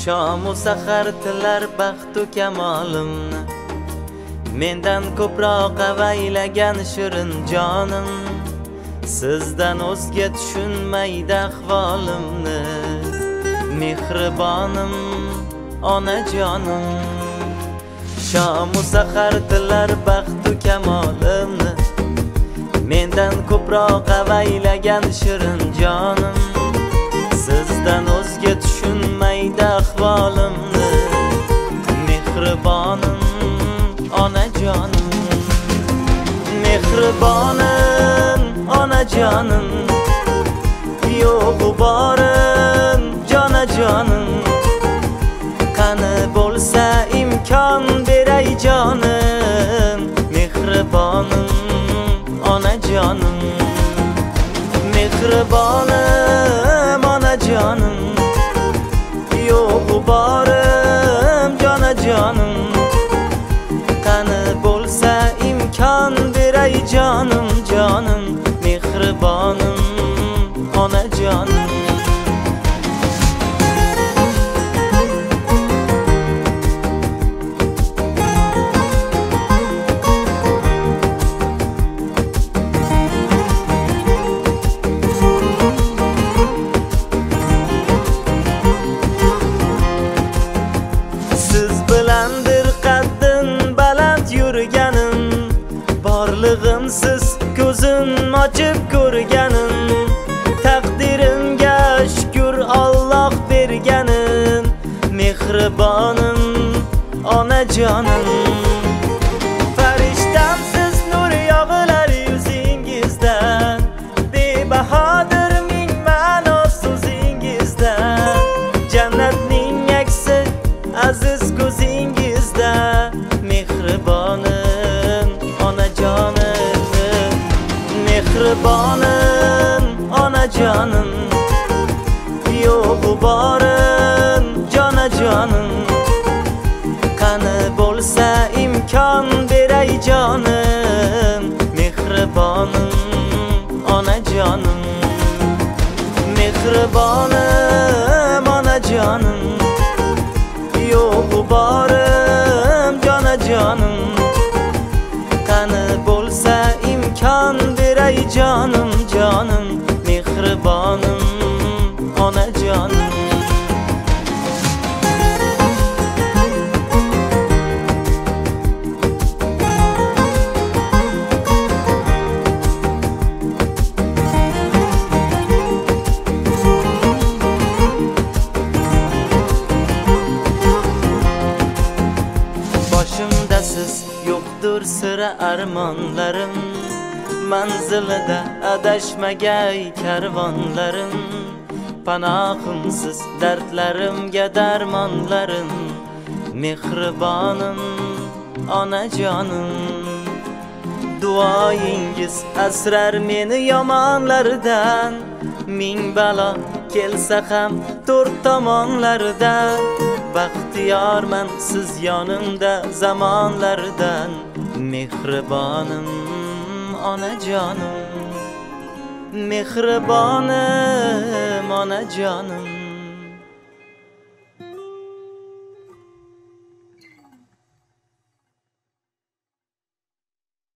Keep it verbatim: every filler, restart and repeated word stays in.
Shamu sahar tilar baxtu kamolimni, mendan ko'proq avaylagan shirin jonim, sizdan o'zga tushunmaydi ahvolimni. Mehribonim, onajonim, shamu sahar tilar baxtu kamolimni, mendan ko'proq avaylagan shirin jonim, sizdan o'zga tushunmaydi ahvolimni. Mehribonim, onajonim, mehribonim, onajonim, yo'g'u borim jonajonim, qani bo'lsa imkon beray jonim. Mehribonim, onajonim, mehribonim, onajonim, yo'g'u borim jonajonim, qani bo'lsa imkon beray jonim jonim. Mehribonim, onajonim. Siz bilandir qaddim baland yurganim, borlig'imsiz ko'zim ochib ko'rganim, taqdirimga shukr Alloh berganim. Mehribonim, onajonim, farishtamsiz nur yog'ilar yuzingizdan, bebahodir ming ma'no so'zingizdan, jannatning aksi aziz ko'zingizda. Mehribonim, onajonim, mehribonim, onajonim, yo'g'u borim jonajonim, qani bo'lsa imkon beray jonim. Mehribonim, onajonim, mehribonim, onajonim, yo'g'u borim jonajonim, qani bo'lsa imkon beray jonim jonim. Mehribonim, onajonim. Boshimda siz yo'qdir sira armonlarim, manzilida adashmagay karvonlarim, panohimsiz dardlarimga darmonlarim. Mehribonim, onajonim, duoyingiz asrar meni yomonlardan, ming balo kelsa ham to'rt tomonlardan. Baxtiyorman siz yonimda zamonlardan. Mehribonim, onajonim, mehribonim, onajonim.